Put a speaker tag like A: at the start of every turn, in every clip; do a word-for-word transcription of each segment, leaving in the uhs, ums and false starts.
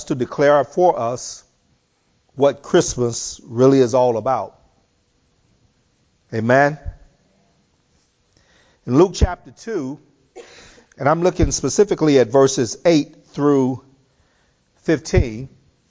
A: wants to declare for us what Christmas really is all about. Amen. In Luke chapter two, and I'm looking specifically at verses eight through fifteen,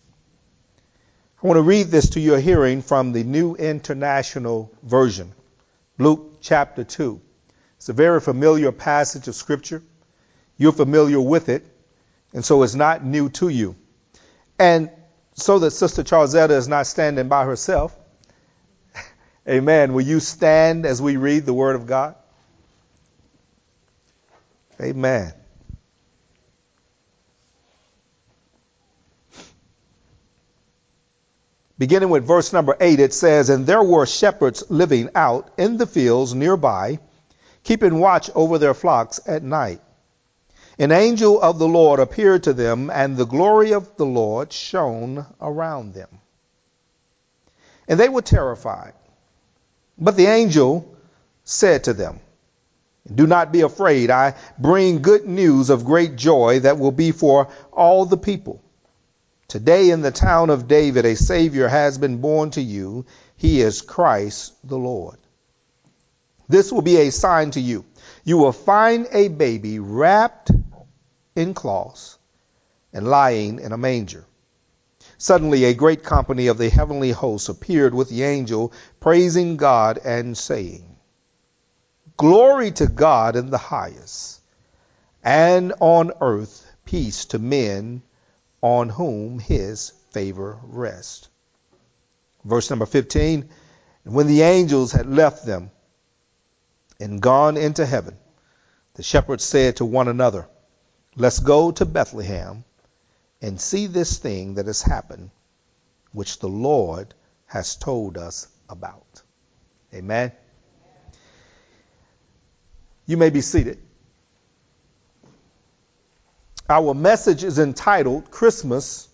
A: I want to read this to your hearing from the New International Version. Luke chapter two. It's a very familiar passage of Scripture. You're familiar with it, and so it's not new to you. And so that Sister Charzetta is not standing by herself, amen, will you stand as we read the Word of God? Amen. Beginning with verse number eight, it says, "And there were shepherds living out in the fields nearby, keeping watch over their flocks at night. An angel of the Lord appeared to them, and the glory of the Lord shone around them. And they were terrified. But the angel said to them, 'Do not be afraid. I bring good news of great joy that will be for all the people. Today in the town of David a Savior has been born to you. He is Christ the Lord. This will be a sign to you. You will find a baby wrapped in cloths and lying in a manger.' Suddenly a great company of the heavenly hosts appeared with the angel, praising God and saying, 'Glory to God in the highest, and on earth peace to men on whom his favor rests.'" Verse number fifteen, "And when the angels had left them and gone into heaven, the shepherds said to one another, 'Let's go to Bethlehem and see this thing that has happened, which the Lord has told us about.'" Amen. You may be seated. Our message is entitled, "Christmas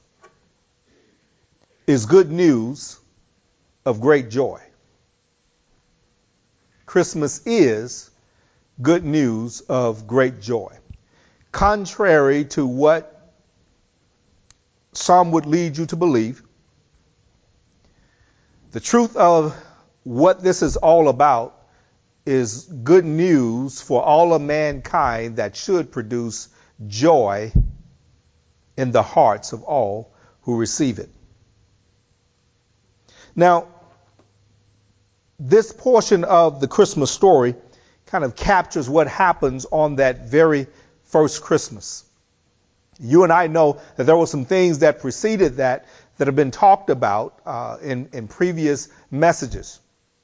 A: is Good News of Great Joy." Christmas is good news of great joy. Contrary to what some would lead you to believe, the truth of what this is all about is good news for all of mankind that should produce joy in the hearts of all who receive it. Now, this portion of the Christmas story kind of captures what happens on that very first Christmas. You and I know that there were some things that preceded that that have been talked about uh, in, in previous messages.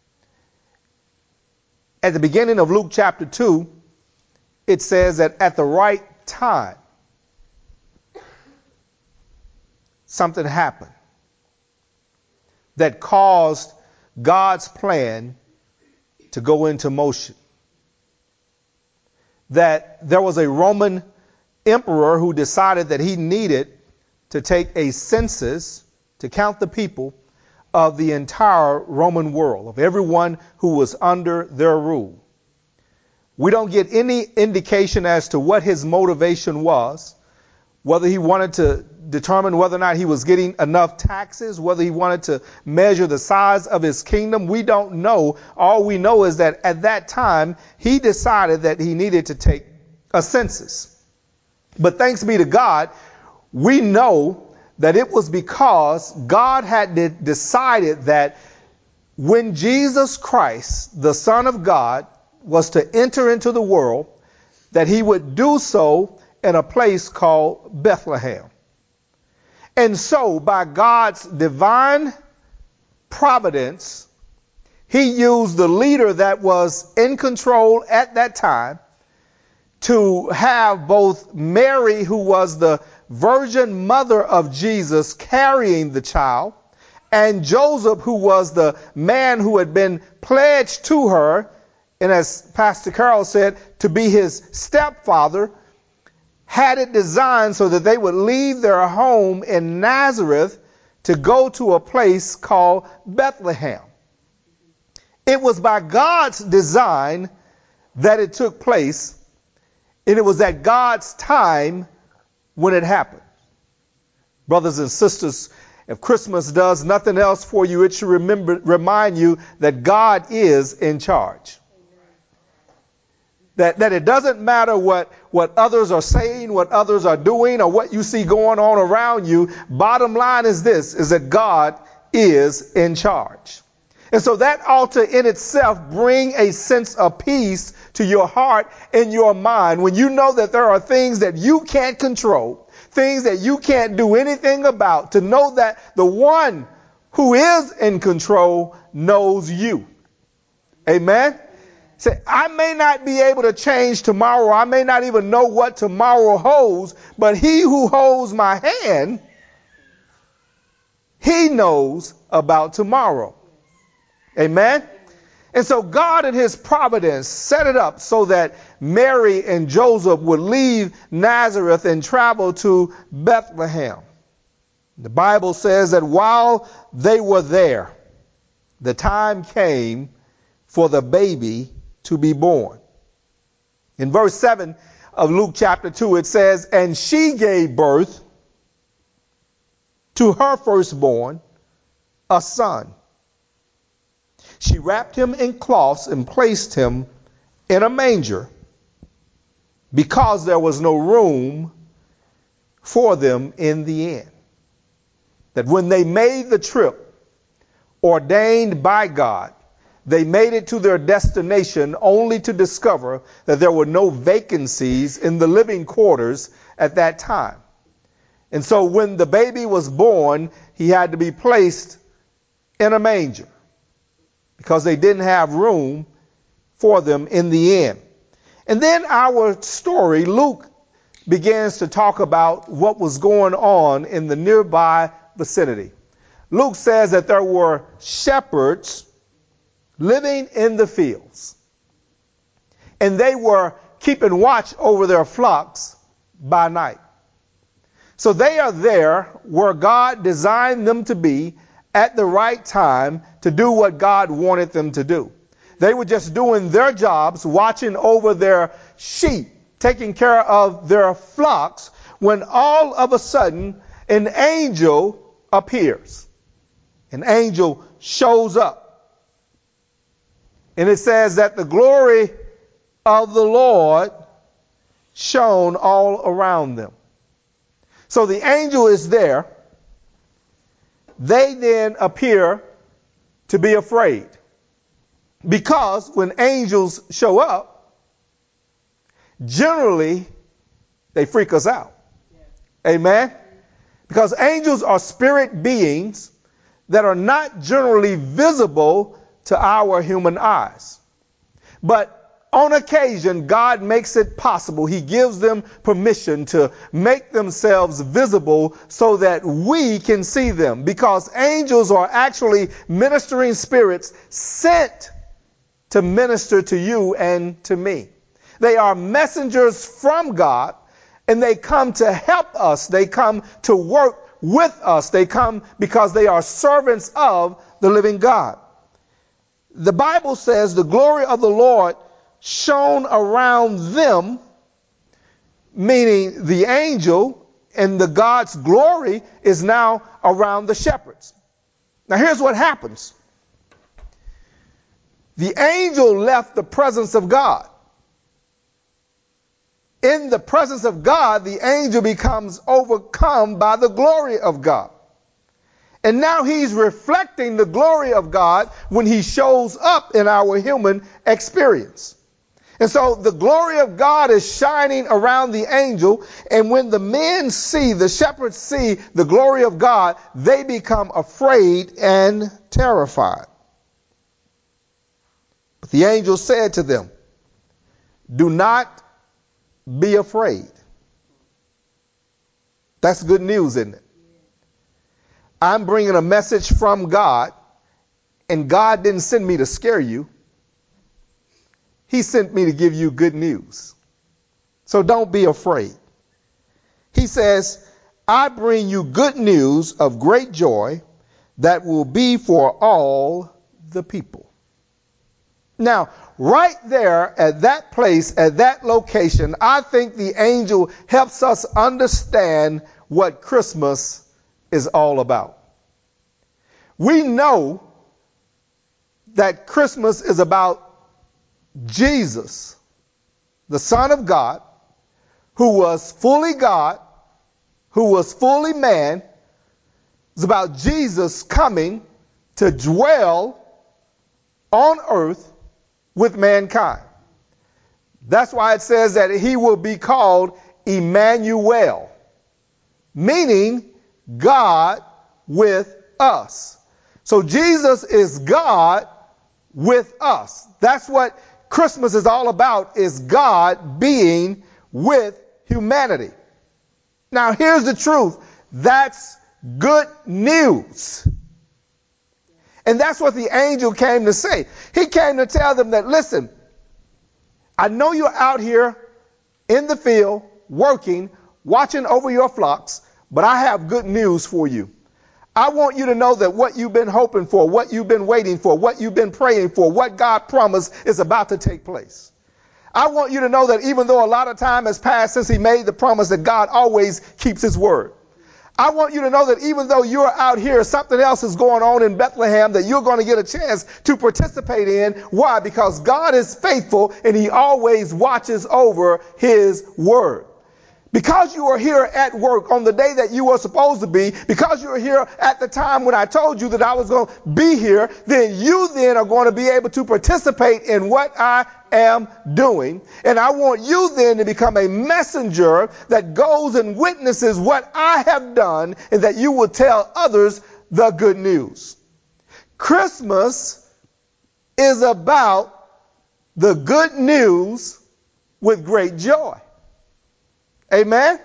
A: At the beginning of Luke chapter two, it says that at the right time, something happened that caused God's plan to go into motion. That there was a Roman emperor who decided that he needed to take a census to count the people of the entire Roman world, of everyone who was under their rule. We don't get any indication as to what his motivation was, whether he wanted to determine whether or not he was getting enough taxes, whether he wanted to measure the size of his kingdom. We don't know. All we know is that at that time, he decided that he needed to take a census. But thanks be to God, we know that it was because God had de- decided that when Jesus Christ, the Son of God, was to enter into the world, that he would do so in a place called Bethlehem. And so, by God's divine providence, he used the leader that was in control at that time to have both Mary, who was the virgin mother of Jesus, carrying the child, and Joseph, who was the man who had been pledged to her, and as Pastor Carol said, to be his stepfather, had it designed so that they would leave their home in Nazareth to go to a place called Bethlehem. It was by God's design that it took place, and it was at God's time when it happened. Brothers and sisters, if Christmas does nothing else for you, it should remember, remind you that God is in charge. That, that it doesn't matter what, what others are saying, what others are doing, or what you see going on around you. Bottom line is this, is that God is in charge. And so that ought to in itself bring a sense of peace to your heart and your mind when you know that there are things that you can't control, things that you can't do anything about, to know that the one who is in control knows you. Amen. Say, I may not be able to change tomorrow. I may not even know what tomorrow holds, but he who holds my hand, he knows about tomorrow. Amen. And so God in his providence set it up so that Mary and Joseph would leave Nazareth and travel to Bethlehem. The Bible says that while they were there, the time came for the baby to be born. In verse seven of Luke chapter two, it says, and she gave birth to her firstborn, a son. She wrapped him in cloths and placed him in a manger because there was no room for them in the inn. That when they made the trip ordained by God, they made it to their destination only to discover that there were no vacancies in the living quarters at that time. And so when the baby was born, he had to be placed in a manger because they didn't have room for them in the inn. And then our story, Luke begins to talk about what was going on in the nearby vicinity. Luke says that there were shepherds living in the fields, and they were keeping watch over their flocks by night. So they are there where God designed them to be at the right time to do what God wanted them to do. They were just doing their jobs, watching over their sheep, taking care of their flocks, when all of a sudden an angel appears. An angel shows up. And it says that the glory of the Lord shone all around them. So the angel is there. They then appear to be afraid. Because when angels show up, generally they freak us out. Amen? Because angels are spirit beings that are not generally visible to our human eyes. But on occasion, God makes it possible. He gives them permission to make themselves visible so that we can see them. Because angels are actually ministering spirits sent to minister to you and to me. They are messengers from God, and they come to help us. They come to work with us. They come because they are servants of the living God. The Bible says the glory of the Lord shone around them, meaning the angel, and the God's glory is now around the shepherds. Now here's what happens. The angel left the presence of God. In the presence of God, the angel becomes overcome by the glory of God. And now he's reflecting the glory of God when he shows up in our human experience. And so the glory of God is shining around the angel. And when the men see, the shepherds see the glory of God, they become afraid and terrified. But the angel said to them, do not be afraid. That's good news, isn't it? I'm bringing a message from God, and God didn't send me to scare you. He sent me to give you good news. So don't be afraid. He says, I bring you good news of great joy that will be for all the people. Now, right there at that place, at that location, I think the angel helps us understand what Christmas is all about. We know that Christmas is about Jesus, the Son of God, who was fully God, who was fully man. It's about Jesus coming to dwell on earth with mankind. That's why it says that he will be called Emmanuel, meaning God with us. So Jesus is God with us. That's what Christmas is all about, is God being with humanity. Now here's the truth. That's good news. And that's what the angel came to say. He came to tell them that, listen, I know you're out here in the field working, watching over your flocks, but I have good news for you. I want you to know that what you've been hoping for, what you've been waiting for, what you've been praying for, what God promised is about to take place. I want you to know that even though a lot of time has passed since he made the promise, that God always keeps his word. I want you to know that even though you're out here, something else is going on in Bethlehem that you're going to get a chance to participate in. Why? Because God is faithful and he always watches over his word. Because you are here at work on the day that you were supposed to be, because you are here at the time when I told you that I was going to be here, then you then are going to be able to participate in what I am doing. And I want you then to become a messenger that goes and witnesses what I have done, and that you will tell others the good news. Christmas is about the good news with great joy. Amen? Amen.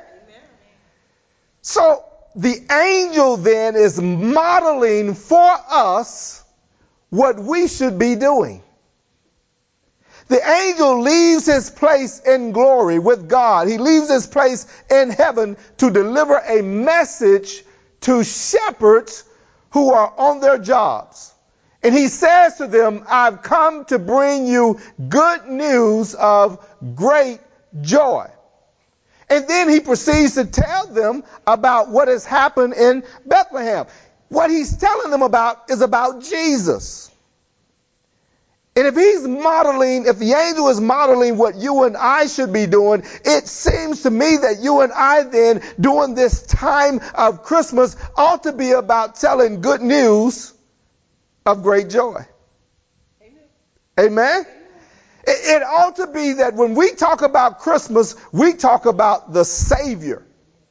A: So the angel then is modeling for us what we should be doing. The angel leaves his place in glory with God. He leaves his place in heaven to deliver a message to shepherds who are on their jobs. And he says to them, I've come to bring you good news of great joy. And then he proceeds to tell them about what has happened in Bethlehem. What he's telling them about is about Jesus. And if he's modeling, if the angel is modeling what you and I should be doing, it seems to me that you and I then, during this time of Christmas, ought to be about telling good news of great joy. Amen? Amen? It ought to be that when we talk about Christmas, we talk about the Savior.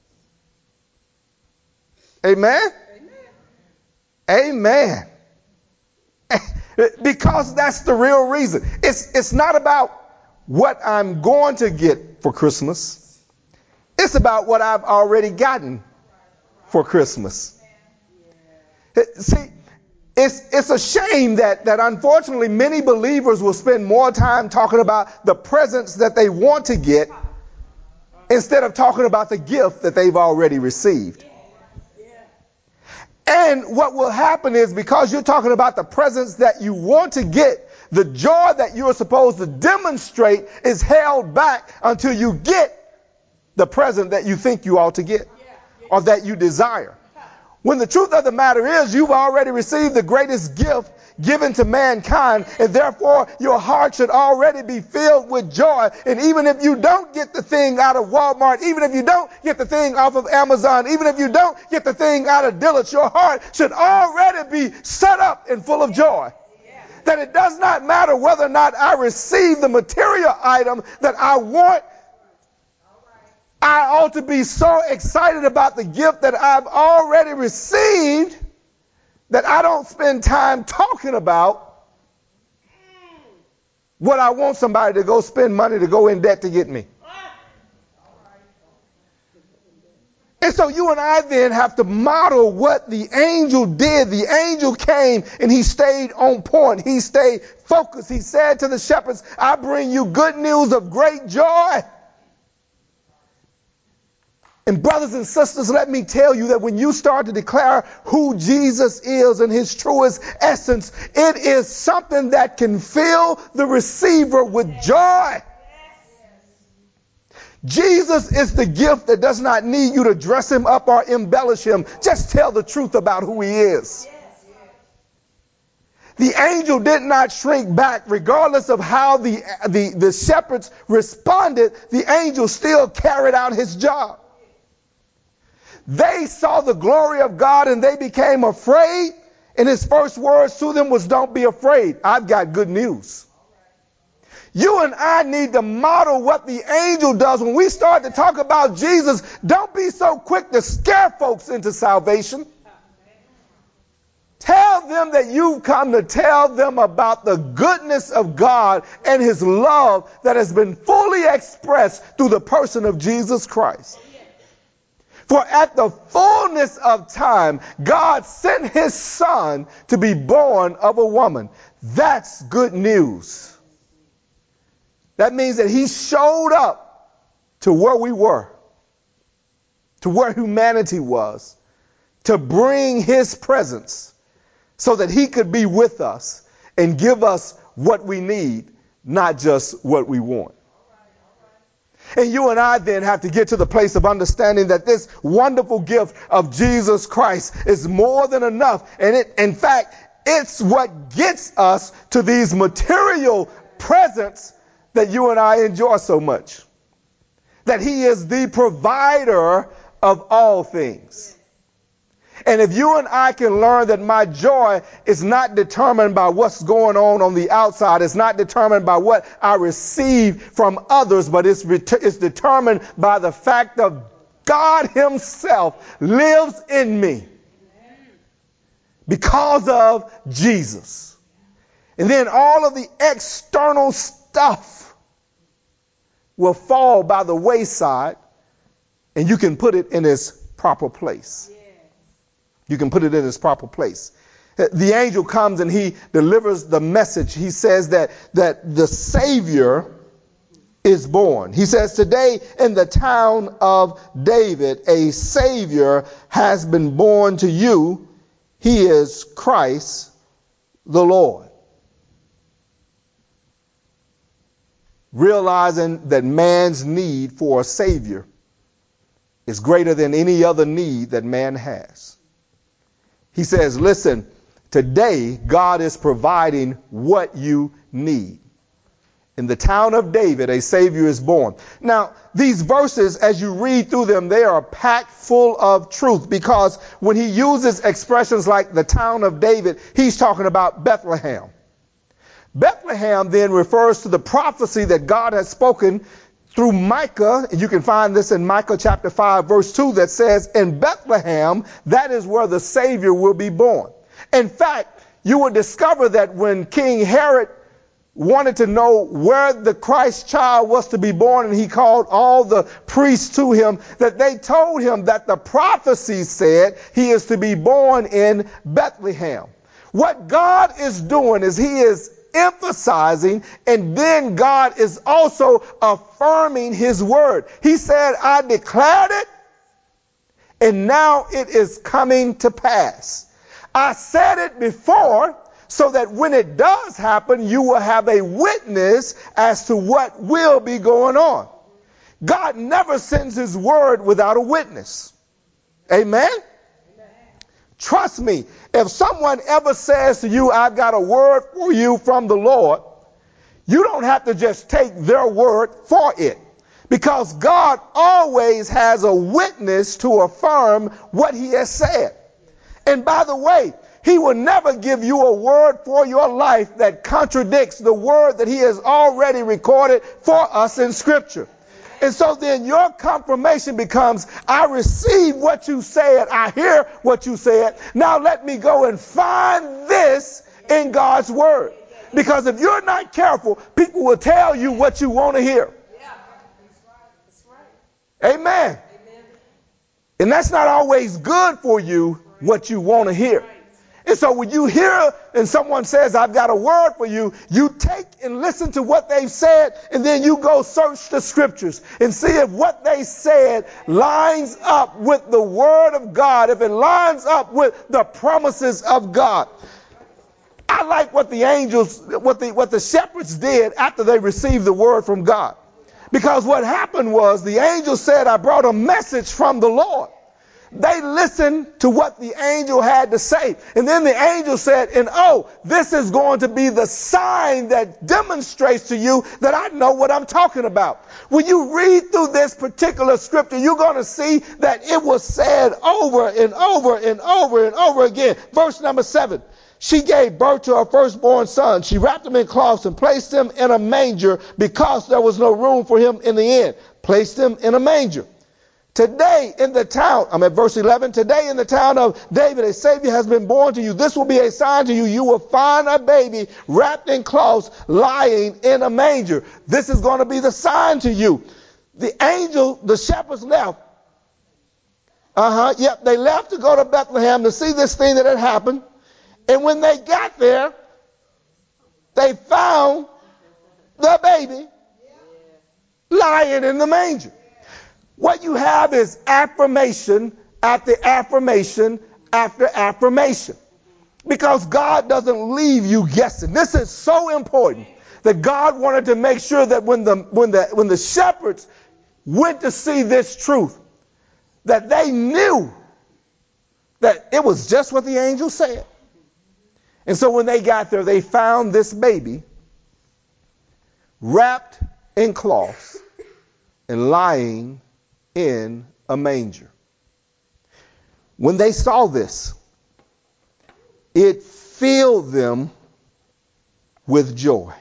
A: Amen? Amen. Amen. Because that's the real reason. It's, it's not about what I'm going to get for Christmas. It's about what I've already gotten for Christmas. See, It's, it's a shame that, that unfortunately many believers will spend more time talking about the presents that they want to get instead of talking about the gift that they've already received. And what will happen is, because you're talking about the presents that you want to get, the joy that you're supposed to demonstrate is held back until you get the present that you think you ought to get or that you desire. When the truth of the matter is, you've already received the greatest gift given to mankind, and therefore your heart should already be filled with joy. And even if you don't get the thing out of Walmart, even if you don't get the thing off of Amazon, even if you don't get the thing out of Dillard's, your heart should already be set up and full of joy. That it does not matter whether or not I receive the material item that I want. I ought to be so excited about the gift that I've already received that I don't spend time talking about what I want somebody to go spend money to go in debt to get me. And so you and I then have to model what the angel did. The angel came and he stayed on point. He stayed focused. He said to the shepherds, I bring you good news of great joy. And brothers and sisters, let me tell you that when you start to declare who Jesus is in his truest essence, it is something that can fill the receiver with joy. Jesus is the gift that does not need you to dress him up or embellish him. Just tell the truth about who he is. The angel did not shrink back regardless of how the, the, the shepherds responded. The angel still carried out his job. They saw the glory of God and they became afraid. And his first words to them was, don't be afraid. I've got good news. You and I need to model what the angel does. When we start to talk about Jesus, don't be so quick to scare folks into salvation. Tell them that you've come to tell them about the goodness of God and his love that has been fully expressed through the person of Jesus Christ. For at the fullness of time, God sent his son to be born of a woman. That's good news. That means that he showed up to where we were, to where humanity was, to bring his presence so that he could be with us and give us what we need, not just what we want. And you and I then have to get to the place of understanding that this wonderful gift of Jesus Christ is more than enough. And it, in fact, it's what gets us to these material presents that you and I enjoy so much. That he is the provider of all things. And if you and I can learn that my joy is not determined by what's going on on the outside, it's not determined by what I receive from others, but it's, ret- it's determined by the fact that God himself lives in me because of Jesus. And then all of the external stuff will fall by the wayside and you can put it in its proper place. You can put it in its proper place. The angel comes and he delivers the message. He says that, that the Savior is born. He says, today in the town of David, a Savior has been born to you. He is Christ the Lord. Realizing that man's need for a Savior is greater than any other need that man has. He says, listen, today God is providing what you need. In the town of David, a Savior is born. Now, these verses, as you read through them, they are packed full of truth, because when he uses expressions like the town of David, he's talking about Bethlehem. Bethlehem then refers to the prophecy that God has spoken through Micah. You can find this in Micah chapter five, verse two, that says, in Bethlehem, that is where the Savior will be born. In fact, you will discover that when King Herod wanted to know where the Christ child was to be born, and he called all the priests to him, that they told him that the prophecy said he is to be born in Bethlehem. What God is doing is he is emphasizing, and then God is also affirming his word. He said, I declared it, and now it is coming to pass. I said it before, so that when it does happen, you will have a witness as to what will be going on. God never sends his word without a witness. Amen? Trust me, if someone ever says to you, I've got a word for you from the Lord, you don't have to just take their word for it, because God always has a witness to affirm what he has said. And by the way, he will never give you a word for your life that contradicts the word that he has already recorded for us in Scripture. And so then your confirmation becomes, I receive what you said. I hear what you said. Now let me go and find this in God's word. Because if you're not careful, people will tell you what you want to hear. Amen. And that's not always good for you, what you want to hear. And so when you hear and someone says, I've got a word for you, you take and listen to what they've said, and then you go search the scriptures and see if what they said lines up with the word of God, if it lines up with the promises of God. I like what the angels, what the, what the shepherds did after they received the word from God. Because what happened was the angel said, I brought a message from the Lord. They listened to what the angel had to say. And then the angel said, and oh, this is going to be the sign that demonstrates to you that I know what I'm talking about. When you read through this particular scripture, you're going to see that it was said over and over and over and over again. Verse number seven. She gave birth to her firstborn son. She wrapped him in cloths and placed him in a manger because there was no room for him in the inn. Placed him in a manger. Today in the town, I'm at verse eleven, today in the town of David, a Savior has been born to you. This will be a sign to you. You will find a baby wrapped in cloths lying in a manger. This is going to be the sign to you. The angel, the shepherds left. Uh-huh, yep, they left to go to Bethlehem to see this thing that had happened. And when they got there, they found the baby lying in the manger. What you have is affirmation after affirmation after affirmation. Because God doesn't leave you guessing. This is so important that God wanted to make sure that when the when the when the shepherds went to see this truth, that they knew that it was just what the angel said. And so when they got there, they found this baby wrapped in cloths and lying in a manger. When they saw this, it filled them with joy.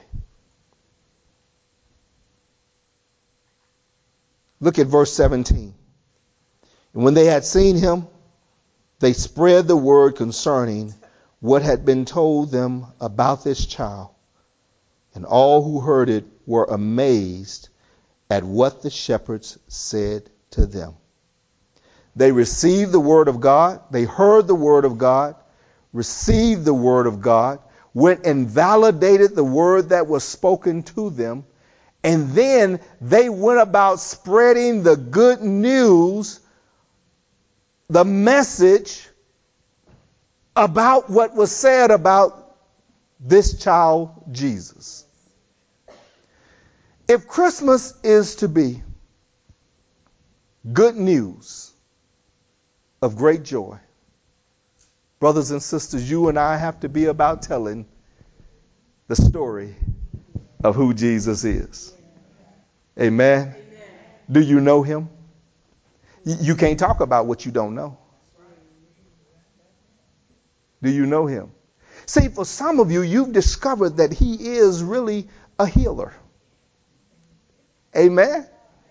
A: Look at verse seventeen. And when they had seen him, they spread the word concerning what had been told them about this child. And all who heard it were amazed at what the shepherds said to them. They received the word of God. They heard the word of God, received the word of God, went and validated the word that was spoken to them. And then they went about spreading the good news, the message about what was said about this child, Jesus. If Christmas is to be good news of great joy, brothers and sisters, you and I have to be about telling the story of who Jesus is. Amen. Amen. Do you know him? You can't talk about what you don't know. Do you know him? See, for some of you, you've discovered that he is really a healer. Amen.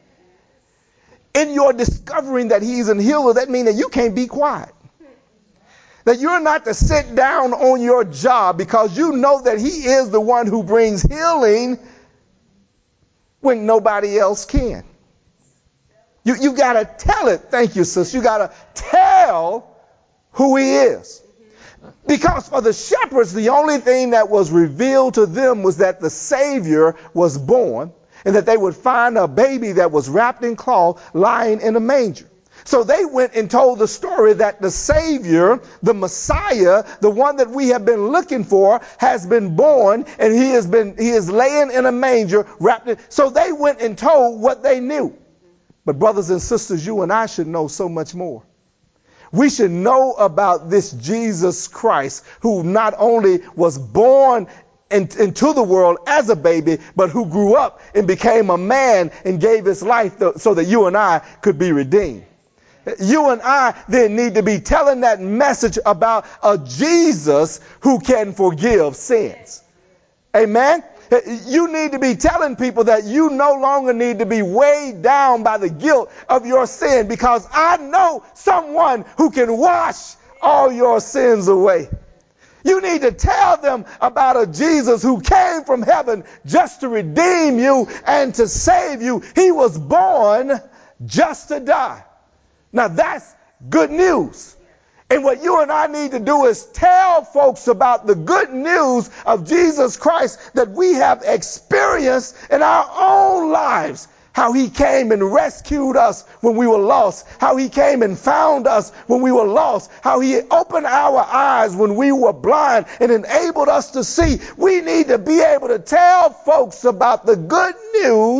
A: In your discovering that he's a healer, that means that you can't be quiet. That you're not to sit down on your job because you know that he is the one who brings healing when nobody else can. You, you got to tell it. Thank you, sis. You got to tell who he is. Because for the shepherds, the only thing that was revealed to them was that the Savior was born and that they would find a baby that was wrapped in cloth lying in a manger. So they went and told the story that the Savior, the Messiah, the one that we have been looking for, has been born, and he has been he is laying in a manger wrapped in. So they went and told what they knew. But brothers and sisters, you and I should know so much more. We should know about this Jesus Christ, who not only was born in, into the world as a baby, but who grew up and became a man and gave his life th- so that you and I could be redeemed. You and I then need to be telling that message about a Jesus who can forgive sins. Amen. You need to be telling people that you no longer need to be weighed down by the guilt of your sin, because I know someone who can wash all your sins away. You need to tell them about a Jesus who came from heaven just to redeem you and to save you. He was born just to die. Now that's good news. And what you and I need to do is tell folks about the good news of Jesus Christ that we have experienced in our own lives. How he came and rescued us when we were lost. How he came and found us when we were lost. How he opened our eyes when we were blind and enabled us to see. We need to be able to tell folks about the good news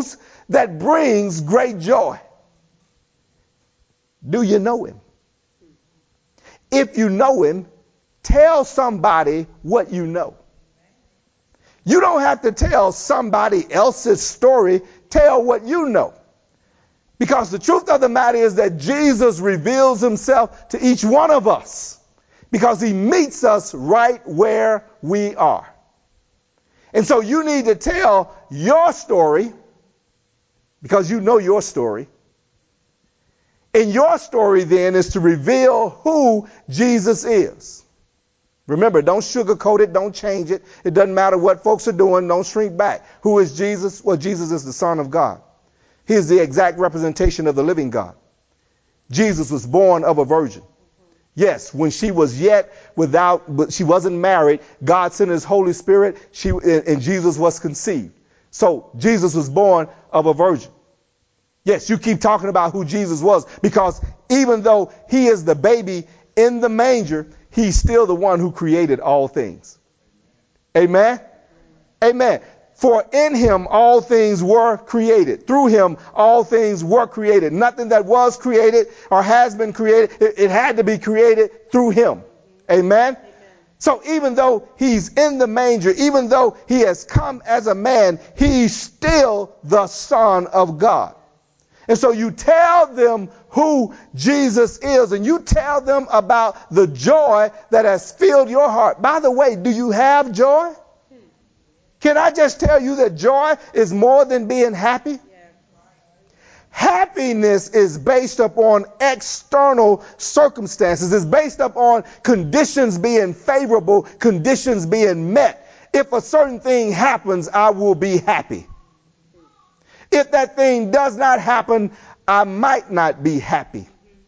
A: that brings great joy. Do you know him? If you know him, tell somebody what you know. You don't have to tell somebody else's story. Tell what you know. Because the truth of the matter is that Jesus reveals himself to each one of us because he meets us right where we are. And so you need to tell your story because you know your story. And your story then is to reveal who Jesus is. Remember, don't sugarcoat it. Don't change it. It doesn't matter what folks are doing. Don't shrink back. Who is Jesus? Well, Jesus is the Son of God. He is the exact representation of the living God. Jesus was born of a virgin. Yes, when she was yet without, but she wasn't married, God sent his Holy Spirit, she, and Jesus was conceived. So Jesus was born of a virgin. Yes, you keep talking about who Jesus was because even though he is the baby in the manger, he's still the one who created all things. Amen? Amen. For in him all things were created. Through him all things were created. Nothing that was created or has been created, it, it had to be created through him. Amen? Amen. So even though he's in the manger, even though he has come as a man, he's still the Son of God. And so you tell them who Jesus is, and you tell them about the joy that has filled your heart. By the way, do you have joy? Can I just tell you that joy is more than being happy? Happiness is based upon external circumstances. It's based upon conditions being favorable, conditions being met. If a certain thing happens, I will be happy. If that thing does not happen, I might not be happy.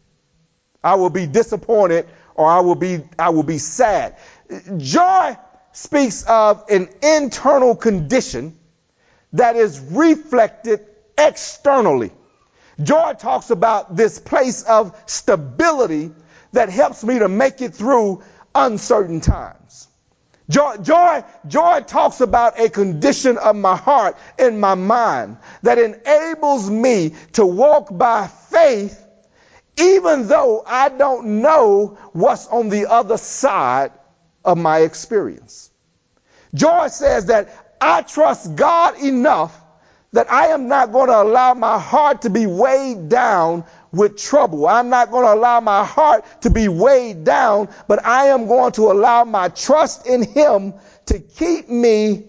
A: I will be disappointed or I will be I will be sad. Joy speaks of an internal condition that is reflected externally. Joy talks about this place of stability that helps me to make it through uncertain times. Joy, joy, joy talks about a condition of my heart and my mind that enables me to walk by faith even though I don't know what's on the other side of my experience. Joy says that I trust God enough that I am not going to allow my heart to be weighed down with trouble. I'm not going to allow my heart to be weighed down, but I am going to allow my trust in him to keep me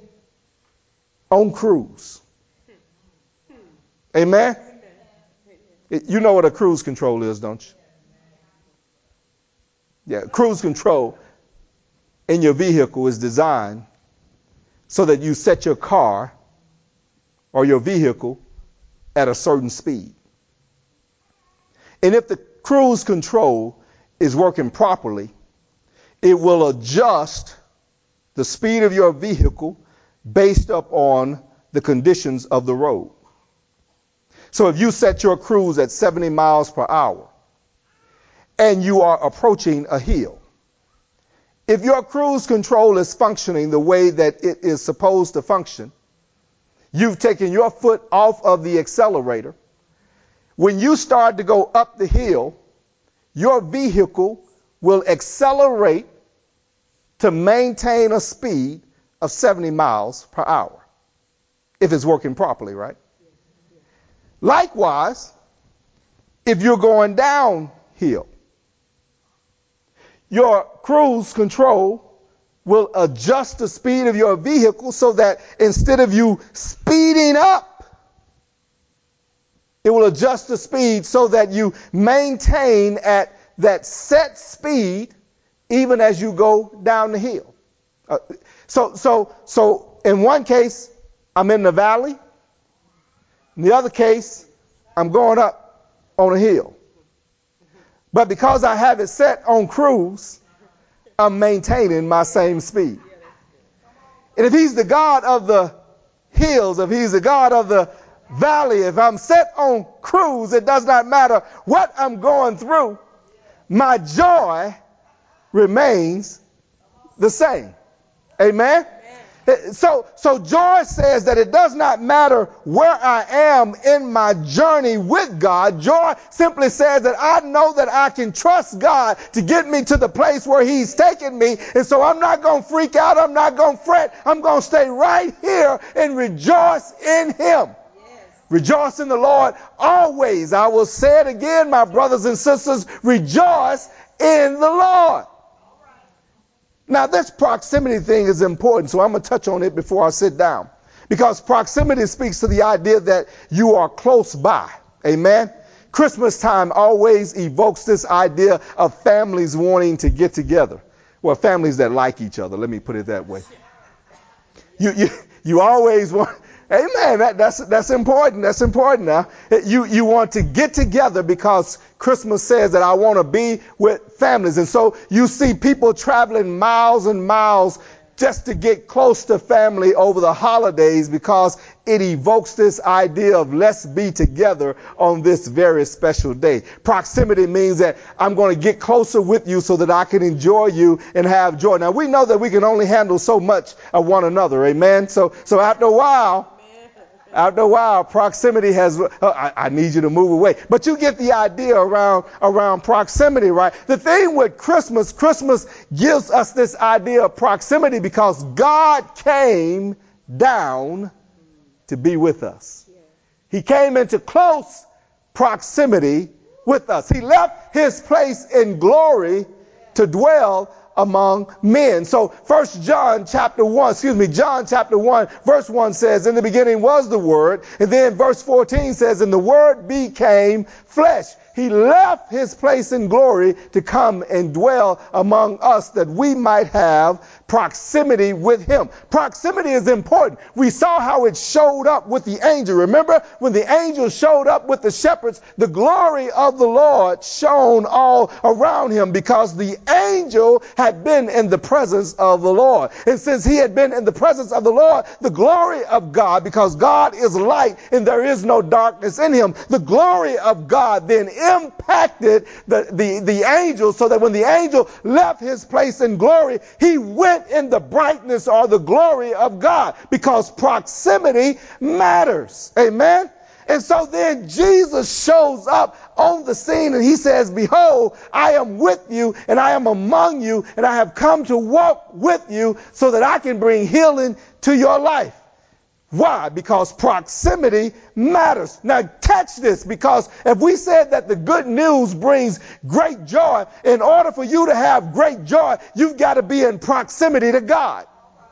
A: on cruise. Amen? You know what a cruise control is, don't you? Yeah, cruise control in your vehicle is designed so that you set your car or your vehicle at a certain speed. And if the cruise control is working properly, it will adjust the speed of your vehicle based upon the conditions of the road. So if you set your cruise at seventy miles per hour and you are approaching a hill, if your cruise control is functioning the way that it is supposed to function, you've taken your foot off of the accelerator. When you start to go up the hill, your vehicle will accelerate to maintain a speed of seventy miles per hour, if it's working properly, right? Likewise, if you're going downhill, your cruise control will adjust the speed of your vehicle so that instead of you speeding up, it will adjust the speed so that you maintain at that set speed even as you go down the hill. Uh, so, so, so in one case, I'm in the valley. In the other case, I'm going up on a hill. But because I have it set on cruise, I'm maintaining my same speed. And if he's the God of the hills, if he's the God of the valley, if I'm set on cruise, it does not matter what I'm going through. My joy remains the same. Amen? So, so joy says that it does not matter where I am in my journey with God. Joy simply says that I know that I can trust God to get me to the place where he's taking me. And so I'm not going to freak out. I'm not going to fret. I'm going to stay right here and rejoice in him. Yes. Rejoice in the Lord always. I will say it again, my brothers and sisters, rejoice in the Lord. Now, this proximity thing is important, so I'm going to touch on it before I sit down. Because proximity speaks to the idea that you are close by. Amen? Christmas time always evokes this idea of families wanting to get together. Well, families that like each other, let me put it that way. You, you, you always want... Amen. That, that's that's important. That's important now. You you want to get together because Christmas says that I want to be with families. And so you see people traveling miles and miles just to get close to family over the holidays because it evokes this idea of let's be together on this very special day. Proximity means that I'm going to get closer with you so that I can enjoy you and have joy. Now, we know that we can only handle so much of one another. Amen. So so after a while, After a while, proximity has, uh, I, I need you to move away. But you get the idea around, around proximity, right? The thing with Christmas, Christmas gives us this idea of proximity because God came down to be with us. He came into close proximity with us. He left his place in glory to dwell among men. So First John chapter one, excuse me, John chapter one, verse one says, in the beginning was the Word. And then verse fourteen says, and the Word became flesh. He left his place in glory to come and dwell among us that we might have proximity with him. Proximity is important. We saw how it showed up with the angel. Remember when the angel showed up with the shepherds, the glory of the Lord shone all around him because the angel had been in the presence of the Lord. And since he had been in the presence of the Lord, the glory of God, because God is light and there is no darkness in him, the glory of God then impacted the, the, the angel so that when the angel left his place in glory, he went in the brightness or the glory of God because proximity matters. Amen. And so then Jesus shows up on the scene and he says, behold, I am with you and I am among you and I have come to walk with you so that I can bring healing to your life. Why? Because proximity matters. Now catch this, because if we said that the good news brings great joy, in order for you to have great joy, you've got to be in proximity to God.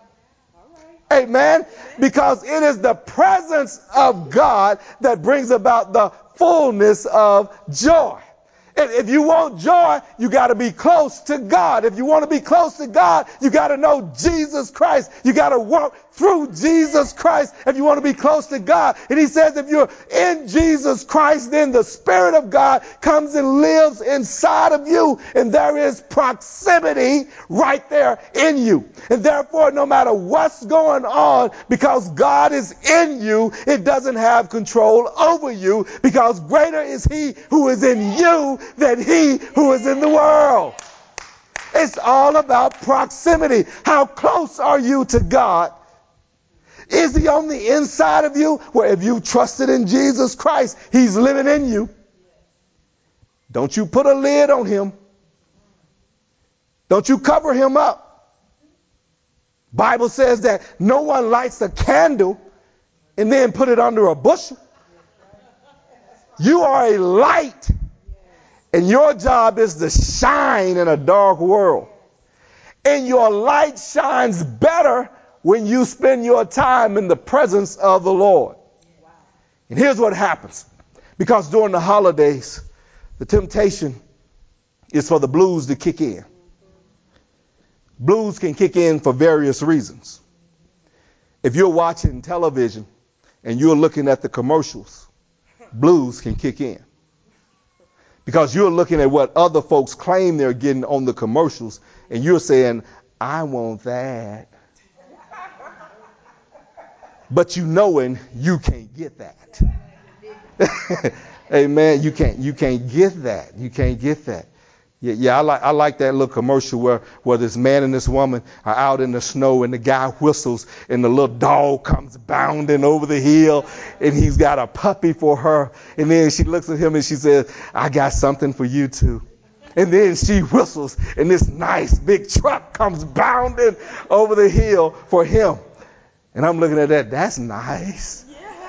A: Amen. Because it is the presence of God that brings about the fullness of joy. If you want joy, you got to be close to God. If you want to be close to God, you got to know Jesus Christ. You got to walk through Jesus Christ if you want to be close to God. And he says if you're in Jesus Christ, then the Spirit of God comes and lives inside of you. And there is proximity right there in you. And therefore, no matter what's going on, because God is in you, it doesn't have control over you, because greater is he who is in you than he who is in the world. It's all about proximity. How close are you to God? Is he on the inside of you? Well, if you trusted in Jesus Christ, he's living in you. Don't you put a lid on him. Don't you cover him up. Bible says that no one lights a candle and then put it under a bushel. You are a light. And your job is to shine in a dark world. And your light shines better when you spend your time in the presence of the Lord. And here's what happens. Because during the holidays, the temptation is for the blues to kick in. Blues can kick in for various reasons. If you're watching television and you're looking at the commercials, blues can kick in. Because you're looking at what other folks claim they're getting on the commercials, and you're saying, I want that. But you knowing you can't get that. Amen. You can't, you can't get that. You can't get that. Yeah, yeah, I like I like that little commercial where, where this man and this woman are out in the snow and the guy whistles and the little dog comes bounding over the hill and he's got a puppy for her. And then she looks at him and she says, I got something for you too. And then she whistles and this nice big truck comes bounding over the hill for him. And I'm looking at that. That's nice.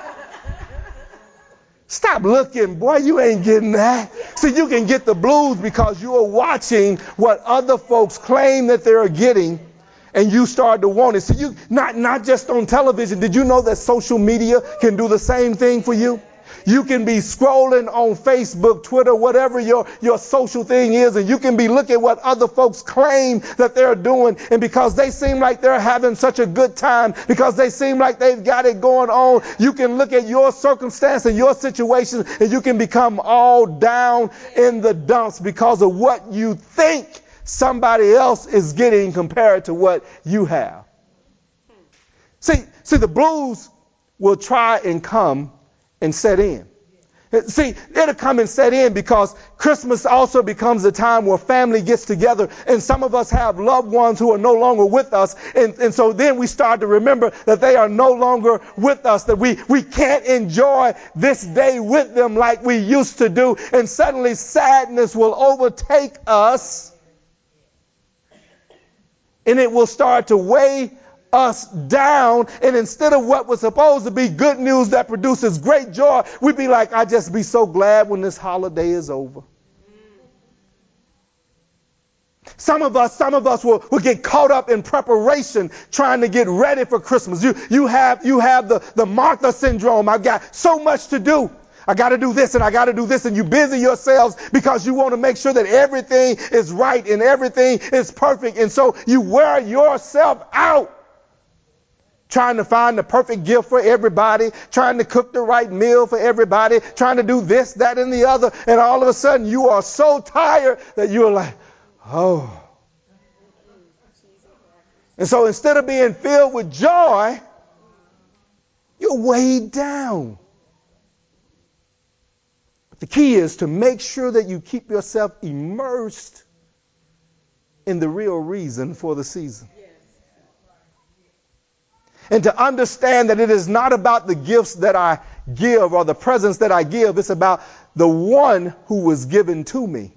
A: Stop looking, boy, you ain't getting that. See, you can get the blues because you are watching what other folks claim that they're getting, and you start to want it. See, you not not just on television. Did you know that social media can do the same thing for you? You can be scrolling on Facebook, Twitter, whatever your, your social thing is, and you can be looking at what other folks claim that they're doing. And because they seem like they're having such a good time, because they seem like they've got it going on, you can look at your circumstance and your situation, and you can become all down in the dumps because of what you think somebody else is getting compared to what you have. See, see, the blues will try and come and set in. See, it'll come and set in because Christmas also becomes a time where family gets together, and some of us have loved ones who are no longer with us. And, and so then we start to remember that they are no longer with us, that we, we can't enjoy this day with them like we used to do. And suddenly sadness will overtake us, and it will start to weigh us down, and instead of what was supposed to be good news that produces great joy, we'd be like, I just be so glad when this holiday is over. Some of us, some of us will, will get caught up in preparation, trying to get ready for Christmas. You, you have, you have the, the Martha syndrome. I've got so much to do. I got to do this and I got to do this, and you busy yourselves because you want to make sure that everything is right and everything is perfect. And so you wear yourself out, trying to find the perfect gift for everybody, trying to cook the right meal for everybody, trying to do this, that, and the other. And all of a sudden you are so tired that you're like, oh. And so instead of being filled with joy, you're weighed down. But the key is to make sure that you keep yourself immersed in the real reason for the season. And to understand that it is not about the gifts that I give or the presents that I give. It's about the one who was given to me.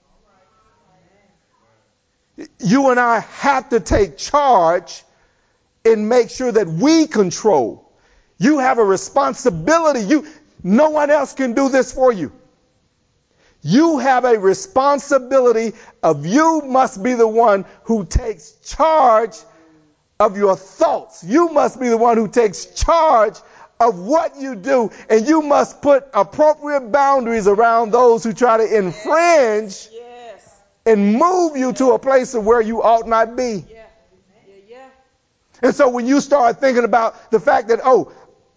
A: You and I have to take charge and make sure that we control. You have a responsibility. You, no one else can do this for you. You have a responsibility of you must be the one who takes charge of your thoughts. You must be the one who takes charge of what you do, and you must put appropriate boundaries around those who try to infringe yes. and move you to a place of where you ought not be. Yeah. Yeah, yeah. And so when you start thinking about the fact that, oh,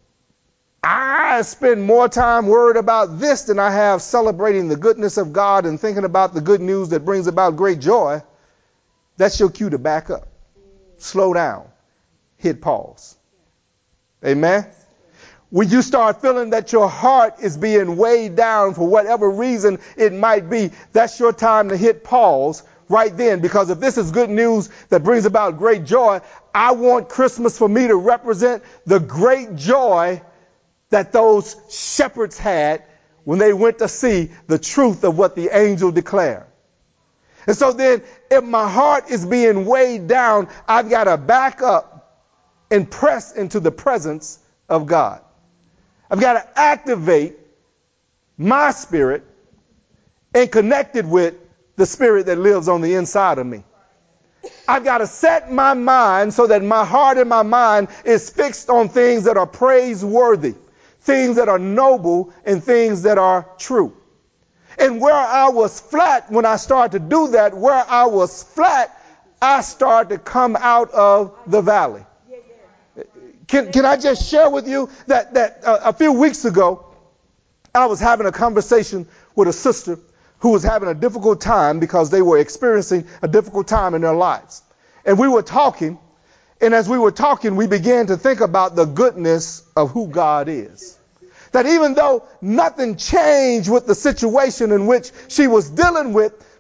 A: I spend more time worried about this than I have celebrating the goodness of God and thinking about the good news that brings about great joy, that's your cue to back up. Slow down. Hit pause. Amen. When you start feeling that your heart is being weighed down for whatever reason it might be, that's your time to hit pause right then. Because if this is good news that brings about great joy, I want Christmas for me to represent the great joy that those shepherds had when they went to see the truth of what the angel declared. And so then, if my heart is being weighed down, I've got to back up and press into the presence of God. I've got to activate my spirit and connect it with the spirit that lives on the inside of me. I've got to set my mind so that my heart and my mind is fixed on things that are praiseworthy, things that are noble, and things that are true. And where I was flat, when I started to do that, where I was flat, I started to come out of the valley. Can, can I just share with you that, that uh, a few weeks ago, I was having a conversation with a sister who was having a difficult time because they were experiencing a difficult time in their lives. And we were talking, and as we were talking, we began to think about the goodness of who God is. That even though nothing changed with the situation in which she was dealing with,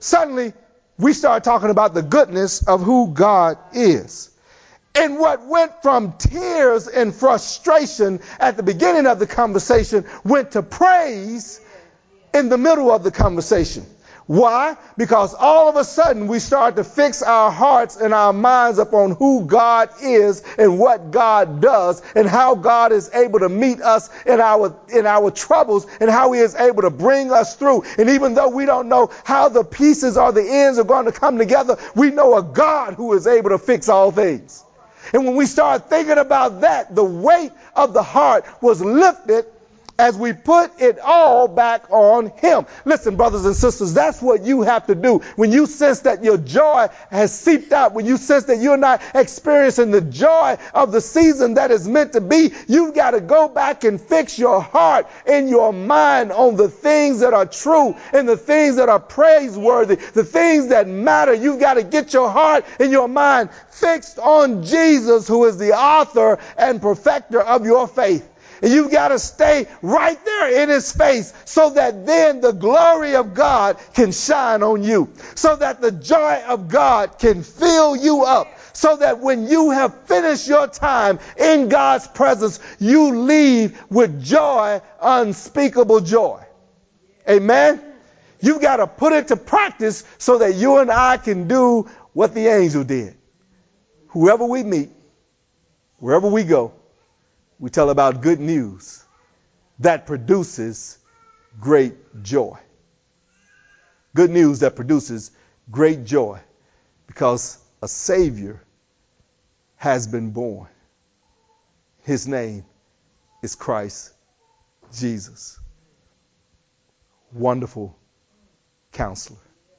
A: suddenly we start talking about the goodness of who God is. And what went from tears and frustration at the beginning of the conversation went to praise in the middle of the conversation. Why? Because all of a sudden we start to fix our hearts and our minds upon who God is and what God does and how God is able to meet us in our in our troubles and how he is able to bring us through. And even though we don't know how the pieces or the ends are going to come together, we know a God who is able to fix all things. And when we start thinking about that, the weight of the heart was lifted as we put it all back on him. Listen, brothers and sisters, that's what you have to do. When you sense that your joy has seeped out, when you sense that you're not experiencing the joy of the season that is meant to be, you've got to go back and fix your heart and your mind on the things that are true and the things that are praiseworthy, the things that matter. You've got to get your heart and your mind fixed on Jesus, who is the author and perfecter of your faith. And you've got to stay right there in his face so that then the glory of God can shine on you, so that the joy of God can fill you up, so that when you have finished your time in God's presence, you leave with joy, unspeakable joy. Amen? You've got to put it to practice so that you and I can do what the angel did. Whoever we meet, wherever we go, we tell about good news that produces great joy. Good news that produces great joy because a Savior has been born. His name is Christ Jesus. Wonderful Counselor.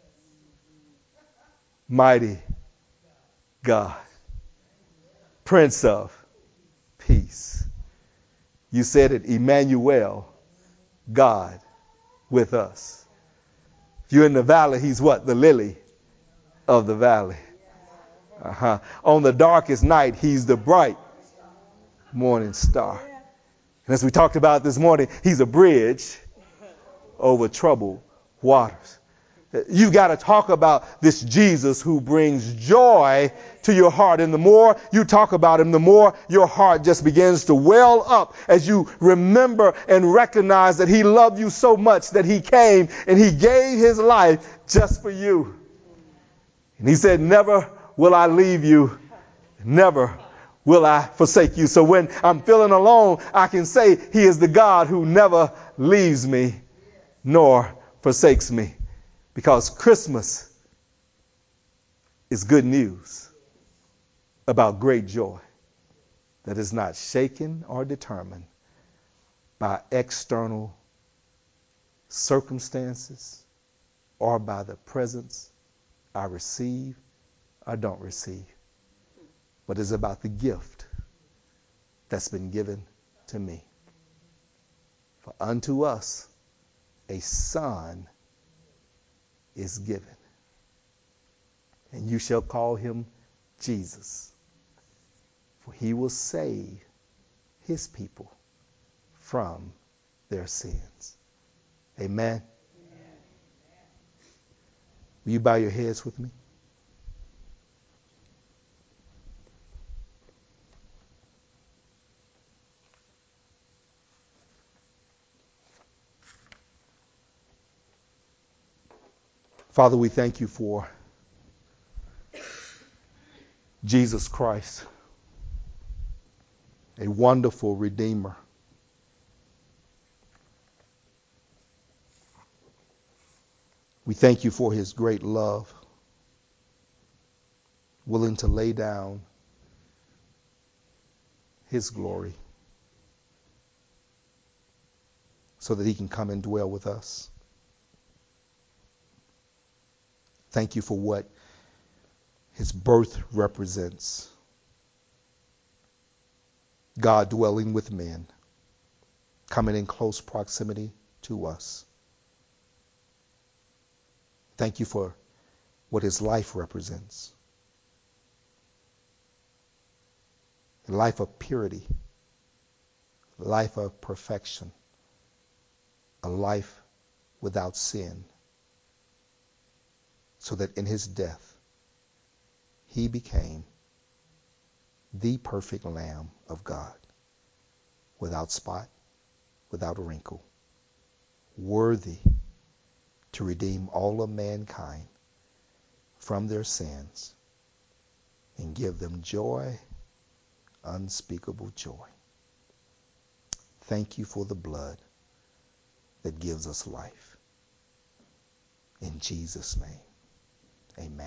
A: Mighty God. Prince of Peace. You said it, Emmanuel, God with us. If you're in the valley, he's what? The lily of the valley. Uh-huh. On the darkest night, he's the bright morning star. And as we talked about this morning, he's a bridge over troubled waters. You've got to talk about this Jesus who brings joy to your heart. And the more you talk about him, the more your heart just begins to well up as you remember and recognize that he loved you so much that he came and he gave his life just for you. And he said, never will I leave you. Never will I forsake you. So when I'm feeling alone, I can say he is the God who never leaves me nor forsakes me. Because Christmas is good news about great joy that is not shaken or determined by external circumstances or by the presents I receive or don't receive, but is about the gift that's been given to me. For unto us a son is given, and you shall call him Jesus, for he will save his people from their sins. Amen. Will you bow your heads with me? Father, we thank you for Jesus Christ, a wonderful Redeemer. We thank you for his great love, willing to lay down his glory so that he can come and dwell with us. Thank you for what his birth represents. God dwelling with men, coming in close proximity to us. Thank you for what his life represents. A life of purity, a life of perfection, a life without sin. so that in his death he became the perfect Lamb of God, without spot, without wrinkle, worthy to redeem all of mankind from their sins and give them joy, unspeakable joy. Thank you for the blood that gives us life. In Jesus' name, amen.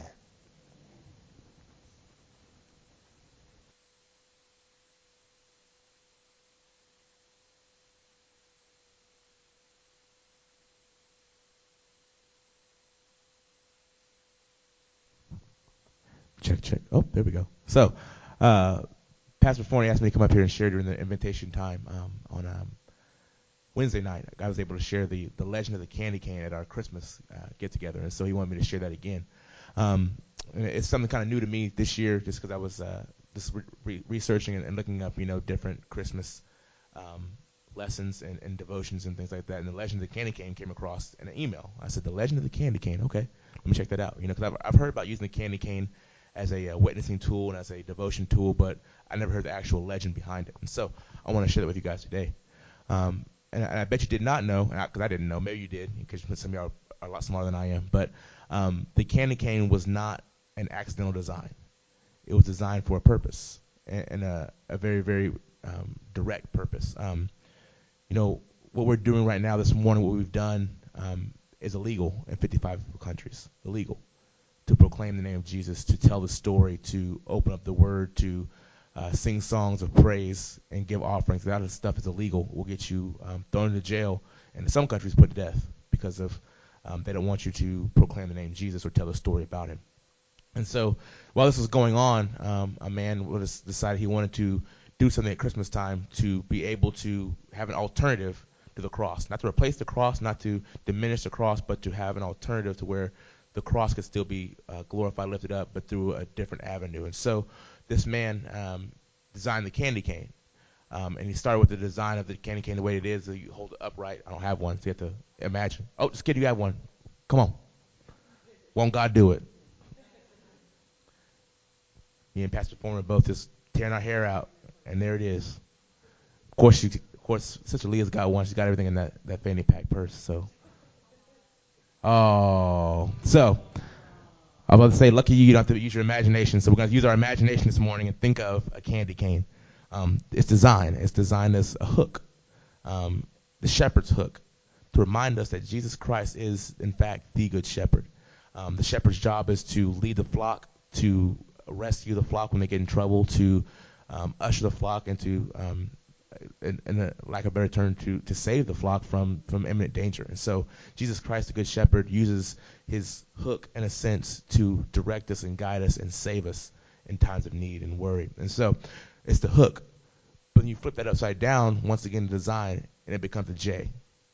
B: Check, check. Oh, there we go. So, uh, Pastor Forney asked me to come up here and share during the invitation time um, on um, Wednesday night. I was able to share the, the legend of the candy cane at our Christmas uh, get-together, and so he wanted me to share that again. Um, it's something kind of new to me this year, just because I was uh, just re- re- researching and, and looking up, you know, different Christmas um, lessons and, and devotions and things like that. And the legend of the candy cane came across in an email. I said, the legend of the candy cane. Okay, let me check that out. You know, because I've, I've heard about using the candy cane as a uh, witnessing tool and as a devotion tool, but I never heard the actual legend behind it. And so I want to share that with you guys today. Um, and, I, and I bet you did not know, because I, I didn't know, maybe you did, because some of y'all are a lot smarter than I am, but um, the candy cane was not an accidental design. It was designed for a purpose, and, and a, a very, very um, direct purpose. Um, you know, what we're doing right now this morning, what we've done um, is illegal in fifty-five countries, illegal. To proclaim the name of Jesus, to tell the story, to open up the word, to uh, sing songs of praise and give offerings. That other stuff is illegal. Will get you um, thrown into jail, and in some countries put to death because of um, they don't want you to proclaim the name of Jesus or tell a story about him. And so while this was going on, um, a man was decided he wanted to do something at Christmas time to be able to have an alternative to the cross, not to replace the cross, not to diminish the cross, but to have an alternative to where the cross could still be uh, glorified, lifted up, but through a different avenue. And so this man um, designed the candy cane. Um, and he started with the design of the candy cane the way it is. So you hold it upright. I don't have one, so you have to imagine. Oh, just kidding, you have one. Come on. Won't God do it? Me and Pastor Foreman both just tearing our hair out, and there it is. Of course, she, of course, Sister Leah's got one. She's got everything in that, that fanny pack purse. So, oh, so I was about to say, lucky you, you don't have to use your imagination. So we're going to use our imagination this morning and think of a candy cane. Um, it's designed. It's designed as a hook, um, the shepherd's hook, to remind us that Jesus Christ is, in fact, the good shepherd. Um, the shepherd's job is to lead the flock, to rescue the flock when they get in trouble, to um, usher the flock into, um, in, in a lack of a better term, to, to save the flock from, from imminent danger. And so Jesus Christ, the good shepherd, uses his hook, in a sense, to direct us and guide us and save us in times of need and worry. And so it's the hook. But when you flip that upside down, once again, the design, and it becomes a J.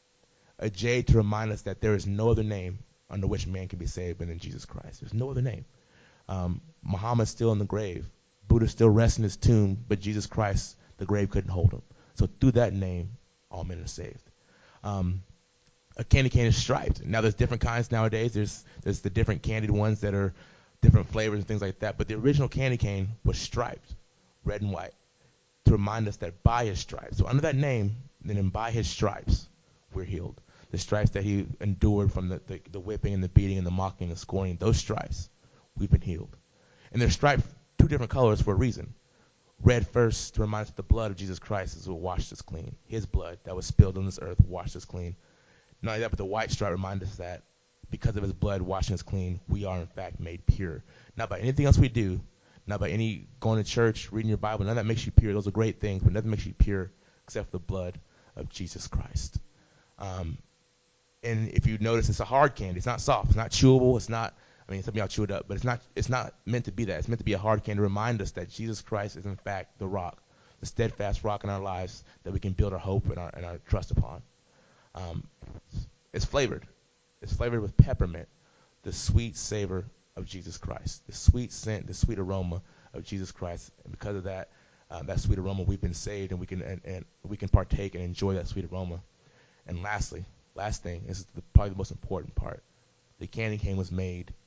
B: A J to remind us that there is no other name under which man can be saved but in Jesus Christ. There's no other name. Um, Muhammad's still in the grave. Buddha's still rests in his tomb, but Jesus Christ, the grave couldn't hold him. So through that name, all men are saved. Um, a candy cane is striped. Now there's different kinds nowadays. There's there's the different candied ones that are different flavors and things like that. But the original candy cane was striped, red and white, to remind us that by his stripes, so under that name, then by his stripes, we're healed. The stripes that he endured from the, the, the whipping and the beating and the mocking and the scorning, those stripes, we've been healed. And they're striped two different colors for a reason. Red first to remind us that the blood of Jesus Christ is what washed us clean. His blood that was spilled on this earth washed us clean. Not only that, but the white stripe reminds us that because of his blood washing us clean, we are in fact made pure. Not by anything else we do, not by any going to church, reading your Bible. None of that makes you pure. Those are great things, but nothing makes you pure except for the blood of Jesus Christ. Um, and if you notice, it's a hard candy. It's not soft. It's not chewable. It's not, I mean, some of y'all chew it up, but it's not, it's not meant to be that. It's meant to be a hard candy to remind us that Jesus Christ is in fact the rock, the steadfast rock in our lives that we can build our hope and our, and our trust upon. Um, it's flavored. It's flavored with peppermint, the sweet savor of Jesus Christ, the sweet scent, the sweet aroma of Jesus Christ. And because of that, uh, that sweet aroma, we've been saved, and we can and, and we can partake and enjoy that sweet aroma. And lastly, last thing, this is the, probably the most important part. The candy cane was made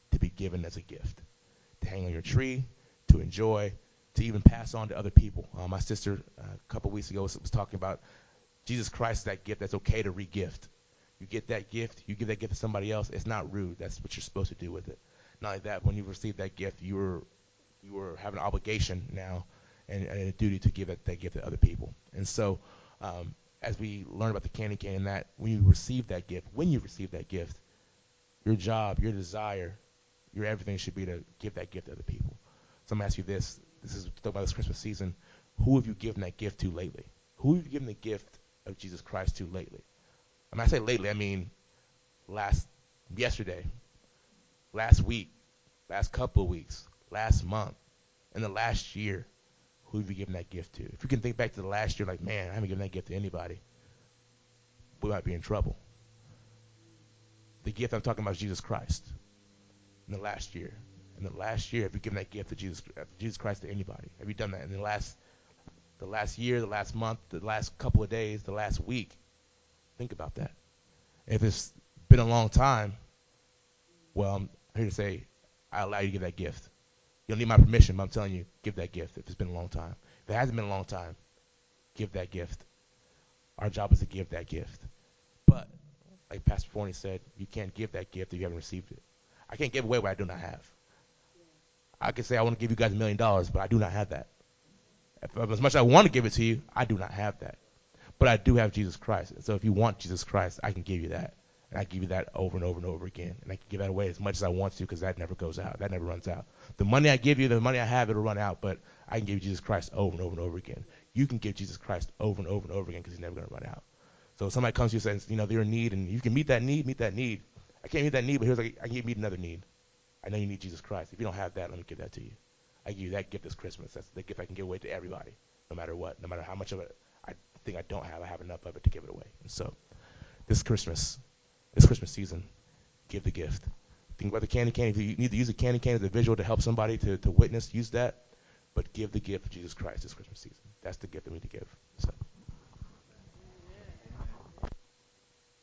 B: to be given as a gift, to hang on your tree, to enjoy, to even pass on to other people. Uh, my sister uh, a couple weeks ago was, was talking about Jesus Christ, that gift that's okay to re-gift. You get that gift, you give that gift to somebody else, it's not rude. That's what you're supposed to do with it. Not like that, when you receive that gift, you were you were have an obligation now and, and a duty to give that, that gift to other people. And so um, as we learn about the candy cane, and that when you receive that gift, when you receive that gift, your job, your desire, your everything should be to give that gift to other people. So I'm going to ask you this. This is talking about this Christmas season. Who have you given that gift to lately? Who have you given the gift of Jesus Christ to lately? When I say lately, I mean last, yesterday, last week, last couple of weeks, last month, in the last year. Who have you given that gift to? If you can think back to the last year, like, man, I haven't given that gift to anybody, we might be in trouble. The gift I'm talking about is Jesus Christ. In the last year. In the last year, have you given that gift to Jesus, Jesus Christ to anybody? Have you done that in the last, the last year, the last month, the last couple of days, the last week? Think about that. If it's been a long time, well, I'm here to say I allow you to give that gift. You don't need my permission, but I'm telling you, give that gift if it's been a long time. If it hasn't been a long time, give that gift. Our job is to give that gift. But, like Pastor Forney said, you can't give that gift if you haven't received it. I can't give away what I do not have. I can say I want to give you guys a million dollars, but I do not have that. If, as much as I want to give it to you, I do not have that. But I do have Jesus Christ. So if you want Jesus Christ, I can give you that. And I give you that over and over and over again. And I can give that away as much as I want to because that never goes out. That never runs out. The money I give you, the money I have, it'll run out. But I can give you Jesus Christ over and over and over again. You can give Jesus Christ over and over and over again because he's never going to run out. So if somebody comes to you and says, you know, they're in need and you can meet that need, meet that need. I can't meet that need, but here's like, I can meet another need. I know you need Jesus Christ. If you don't have that, let me give that to you. I give you that gift this Christmas. That's the gift I can give away to everybody, no matter what, no matter how much of it I think I don't have. I have enough of it to give it away. And so this Christmas, this Christmas season, give the gift. Think about the candy cane. If you need to use a candy cane as a visual to help somebody to, to witness, use that. But give the gift of Jesus Christ this Christmas season. That's the gift that we need to give. So.